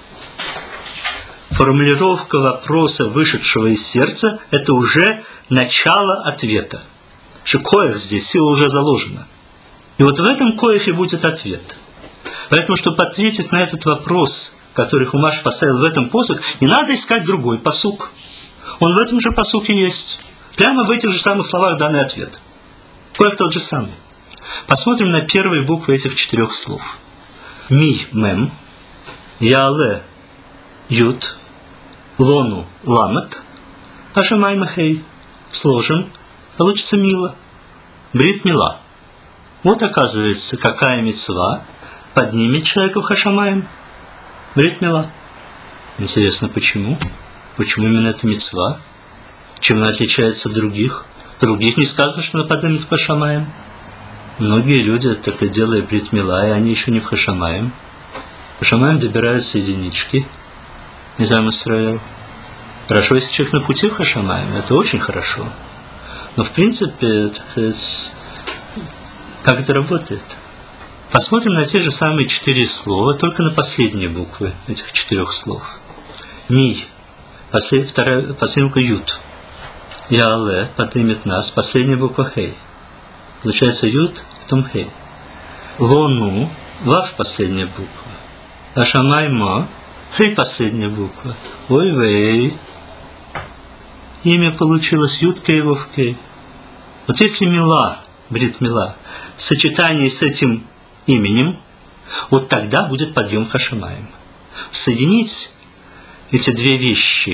Speaker 1: Формулировка вопроса, вышедшего из сердца, это уже начало ответа. Что коэх здесь, сила уже заложена. И вот в этом коэхе будет ответ. Поэтому, чтобы ответить на этот вопрос, который Хумаш поставил в этом посук, не надо искать другой пасук. Он в этом же пасуке есть. Прямо в этих же самых словах данный ответ. Коэх тот же самый. Посмотрим на первые буквы этих 4 слов. Ми, мем, яле, ют, лону, ламет, ашамай, махей. Сложим, получится мила. Брит мила. Вот оказывается, какая мицва поднимет человека в хашамаем. Брит мила. Интересно, почему? Почему именно эта мицва? Чем она отличается от других? Других не сказано, что она поднимет в хашамаем. Многие люди так и делают брит мила, и они еще не в хашамаем. В хашамаем добираются единички. Не знаю, Исраэль. Хорошо, если человек на пути в хашамаем, это очень хорошо. Но в принципе, так сказать, как это работает? Посмотрим на те же самые 4 слова, только на последние буквы этих 4 слов. Ми, последняя буква ют. Яле поднимет нас, последняя буква хей. Получается ют, потом хей. Лону, вав последняя буква. Ашамай ма, хей последняя буква. Ой вей. Имя получилось ют кей вов кей. Вот если мила, брит мила, в сочетании с этим именем, вот тогда будет подъем хашамаем. Соединить эти 2 вещи.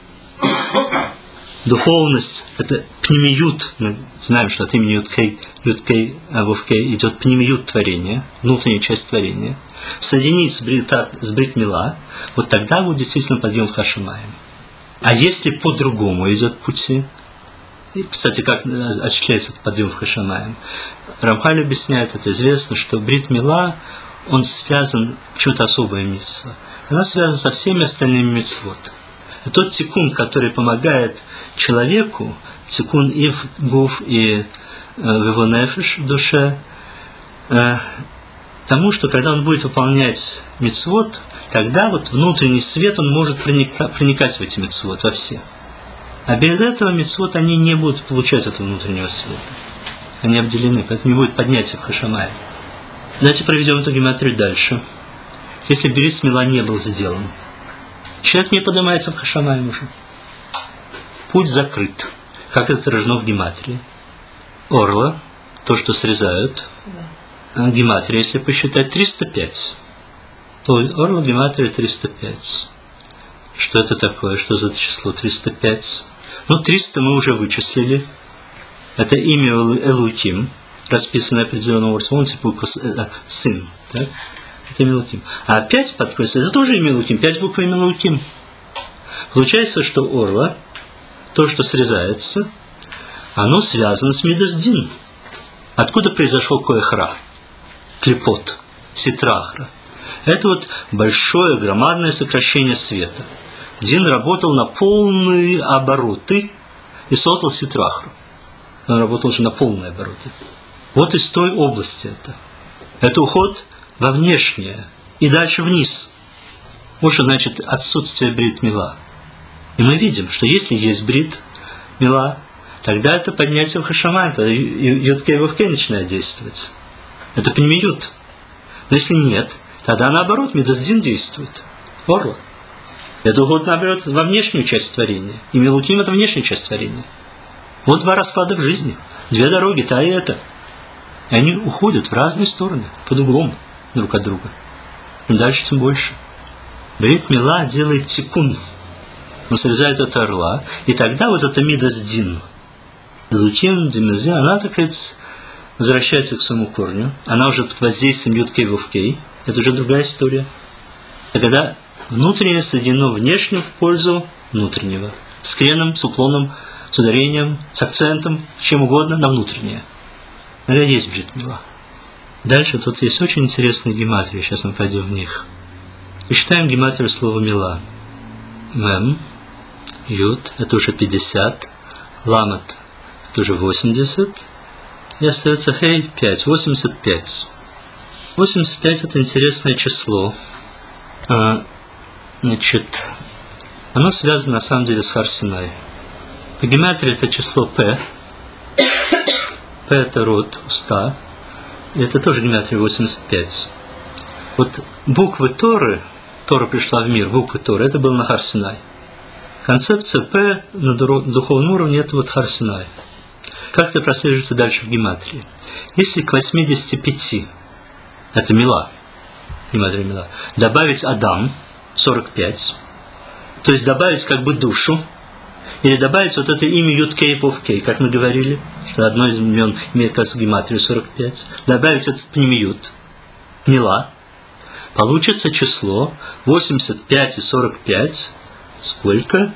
Speaker 1: Духовность – это пнемиют. Мы знаем, что от имени Ют-Кей, Вов-Кей идет пнемиют творения, внутренняя часть творения. Соединить с брит-мила, вот тогда будет действительно подъем в хашамаем. А если по-другому идет пути, и, кстати, как осуществляется этот подъем в хашамаем, Рамхаль объясняет, это известно, что брит-мила, он связан, почему-то особая мицва, она связана со всеми остальными мицвот. И тот тикун, который помогает человеку, тикун и в гуф, и в его нефеш, в душе, тому, что когда он будет выполнять мицвот, тогда вот внутренний свет, он может проникать в эти мицвот, во все. А без этого мицвот они не будут получать этого внутреннего света. Они обделены, поэтому не будет поднятия к Хашамаю. Давайте проведем эту гематрию дальше. Если Берит Мила не был сделан, человек не поднимается в Хашамаю уже. Путь закрыт. Как это отражено в гематрии? Орла, то, что срезают, гематрия, если посчитать, 305. То орла гематрия 305. Что это такое? Что за число 305? 300 мы уже вычислили. Это имя Элуким, расписанное определенным образом. Помните, буква сын. Так? Это имя Элуким. А 5 подкрылся, это тоже имя Элуким. 5 букв имя Элуким. Получается, что орла, то, что срезается, оно связано с Мидас-Дин. Откуда произошел Коэхра? Клепот, Ситрахра. Это большое, громадное сокращение света. Дин работал на полные обороты и создал Ситрахру. Он работал уже на полные обороты. Из той области это. Это уход во внешнее и дальше вниз. Вот что значит отсутствие Брит Мила. И мы видим, что если есть Брит Мила, тогда это поднятие в Хашамай, тогда Юд-Кей Вов-Кей начинает действовать. Это Пнемиют. Но если нет, тогда наоборот Мидас-Дин действует. Орла. Это уход, наоборот, во внешнюю часть творения. И Милуким – это внешняя часть творения. Два расклада в жизни. 2 дороги, та и эта. И они уходят в разные стороны, под углом друг от друга. Чем дальше, тем больше. Брит Мила делает тикун. Он срезает от орла. И тогда это Мидас-Дин. Милуким, Димезин, она, так сказать, возвращается к своему корню. Она уже под воздействием Юд-Кей Вов-Кей. Это уже другая история. Когда внутреннее соединено внешним в пользу внутреннего. С креном, с уклоном, с ударением, с акцентом, чем угодно на внутреннее. Это есть Брит Мила. Дальше тут есть очень интересные гематрии. Сейчас мы пойдем в них. И читаем гематрию слова Мила. Мем, Юд, это уже 50. Ламат, это уже 80. И остается Хей 5, 85. 85 это интересное число. Оно связано на самом деле с Хар-Синай. По гематрии это число П. П это рот, уста. И это тоже гематрия 85. Буквы Торы, Тора пришла в мир, буквы Торы, это было на Хар-Синай. Концепция П на духовном уровне это Хар-Синай. Как это прослеживается дальше в гематрии? Если к 85, это Мила, гематрия Мила, добавить Адам, 45, то есть добавить душу, или добавить это имя Юд-Кей Вов-Кей, как мы говорили, что одно из имен имеет гематрию 45, добавить этот Пнемиют, Мила, получится число 85 и 45, сколько?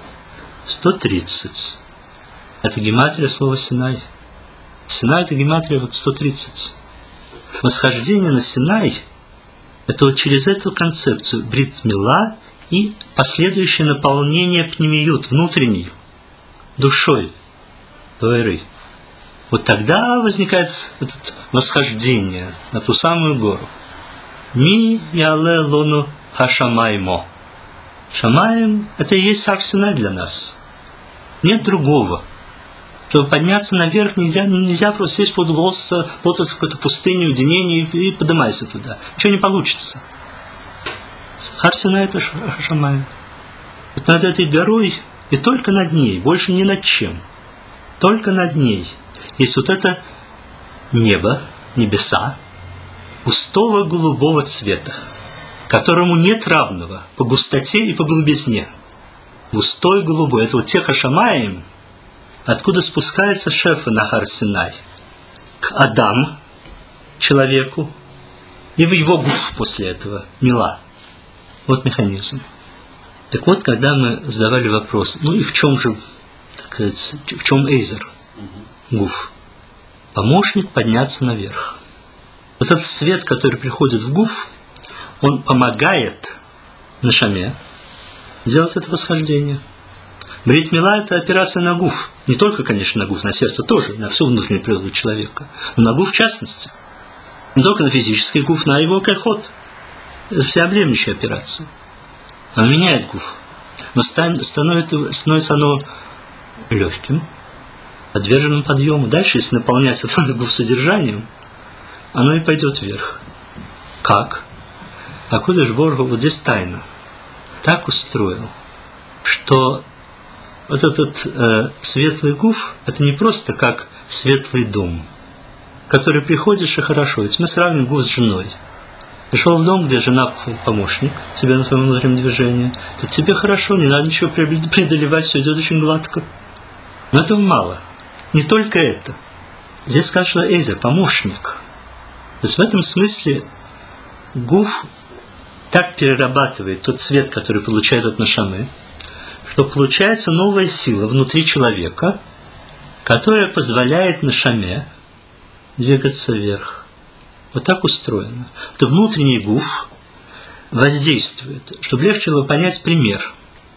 Speaker 1: 130. Это гематрия слова Синай. Синай это гематрия 130. Восхождение на Синай это через эту концепцию Брит Мила и последующее наполнение Пнемиют, внутренней, душой, Тойры. Тогда возникает это восхождение на ту самую гору. Ми яле лону хашамаймо. Шамаем это и есть Хар-Синай для нас. Нет другого. Чтобы подняться наверх, нельзя просто сесть под лотос в какой-то пустыне, уединении и поднимайся туда. Ничего не получится. Хар-Синай это Шамаем. Над этой горой и только над ней, больше ни над чем. Только над ней есть это небо, небеса, густого голубого цвета, которому нет равного по густоте и по голубизне. Густой голубой. Это те Хашамаим, откуда спускается Шефа на Хар-Синай к Адам, человеку, и в его гуф после этого, Мила. Механизм. Так когда мы задавали вопрос, и в чем же, так сказать, в чем Эйзер, гуф? Помощник подняться наверх. Этот свет, который приходит в гуф, он помогает Нешаме делать это восхождение. Брит Мила – это операция на гуф. Не только, конечно, на гуф, на сердце тоже, на всю внутреннюю природу человека, но на гуф в частности. Не только на физический гуф, на его кайхот. Это всеобъемлющая операция. Она меняет гуф. Но становится оно легким, подверженным подъему. Дальше, если наполнять этот гуф содержанием, оно и пойдет вверх. Как? Акодыш Боргу вот здесь тайна. Так устроил, что вот этот светлый гуф, это не просто как светлый дом, в который приходишь и хорошо. Ведь мы сравним гуф с женой. Пришел в дом, где жена помощник тебе на твоем внутреннем движении, то тебе хорошо, не надо ничего преодолевать, все идет очень гладко. Но этого мало. Не только это. Здесь сказано Эйзер, помощник. То есть в этом смысле гуф так перерабатывает тот цвет, который получает от нашамы, что получается новая сила внутри человека, которая позволяет нашаме двигаться вверх. Вот так устроено. То внутренний гуф воздействует. Чтобы легче было понять пример.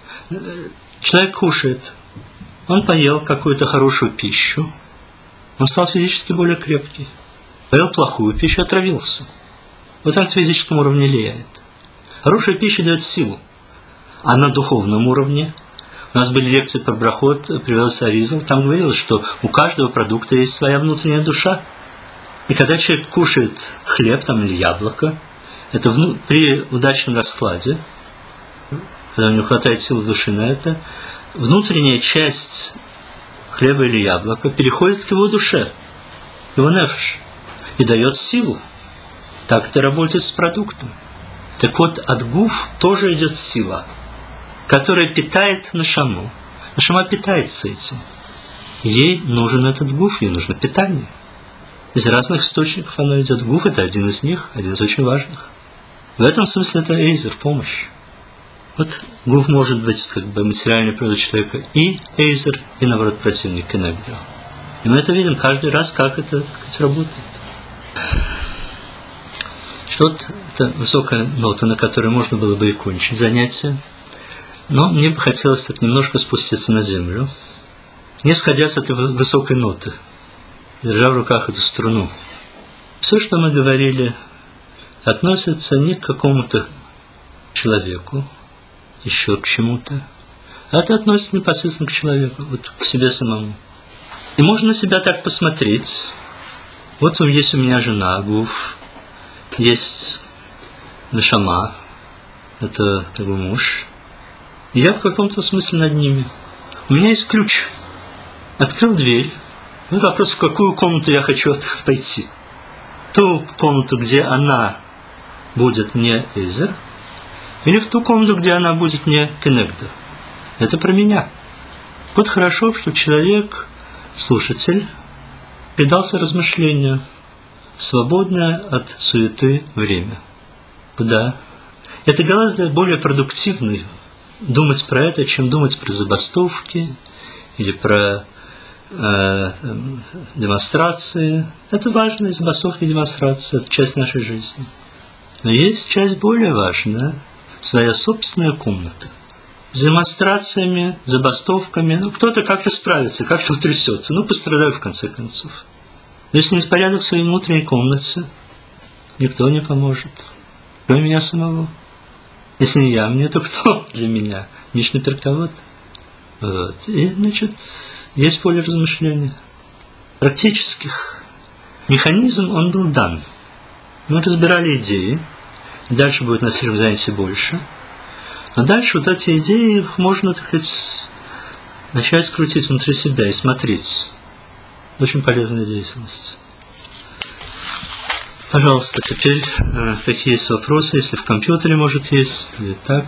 Speaker 1: Человек кушает, он поел какую-то хорошую пищу, он стал физически более крепкий. Поел плохую пищу, отравился. Вот так на физическом уровне влияет. Хорошая пища дает силу. А на духовном уровне, у нас были лекции про брахот, привелся Аризал, там говорилось, что у каждого продукта есть своя внутренняя душа. И когда человек кушает хлеб там, или яблоко, это при удачном раскладе, когда у него хватает сил души на это, внутренняя часть хлеба или яблока переходит к его душе, к его нефеш, и дает силу. Так это работает с продуктом. Так вот, от гуф тоже идет сила, которая питает нашаму. Нашама питается этим. Ей нужен этот гуф, ей нужно питание. Из разных источников оно идет. Гуф – это один из них, один из очень важных. В этом смысле это эйзер, помощь. Вот гуф может быть как бы материальной природой человека и эйзер, и наоборот противник иногда. И мы это видим каждый раз, как это работает. Вот это высокая нота, на которой можно было бы и кончить занятие. Но мне бы хотелось так немножко спуститься на землю, не сходя с этой высокой ноты, держа в руках эту струну. Все, что мы говорили, относится не к какому-то человеку, еще к чему-то, а это относится непосредственно к человеку, вот к себе самому. И можно на себя так посмотреть. Вот есть у меня жена, гуф, есть нашама, это как бы муж. И я в каком-то смысле над ними. У меня есть ключ. Открыл дверь. Вот вопрос, в какую комнату я хочу пойти. Ту комнату, где она будет мне эйзер, или в ту комнату, где она будет мне кенегда. Это про меня. Вот хорошо, что человек, слушатель, предался размышлению, свободное от суеты время. Куда? Это гораздо более продуктивно думать про это, чем думать про забастовки или про демонстрации. Это важно, забастовки и демонстрации, это часть нашей жизни. Но есть часть более важная, своя собственная комната. С демонстрациями, забастовками, кто-то как-то справится, как-то утрясется, пострадает в конце концов. Но если неспорядок в своей внутренней комнате, никто не поможет, кроме меня самого. Если не я, мне, то кто для меня? Мишна Перкавот. Вот. И, значит, есть поле размышления. Практических. Механизм, он был дан. Мы разбирали идеи. Дальше будет на следующем занятии больше. Но дальше вот эти идеи, их можно, так сказать, начать крутить внутри себя и смотреть. Очень полезная деятельность. Пожалуйста, теперь какие есть вопросы, если в компьютере, может, есть, или так.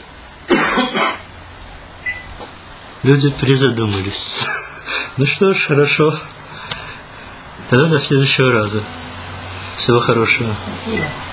Speaker 1: Люди призадумались. Ну что ж, хорошо. Тогда до следующего раза. Всего хорошего.
Speaker 3: Спасибо.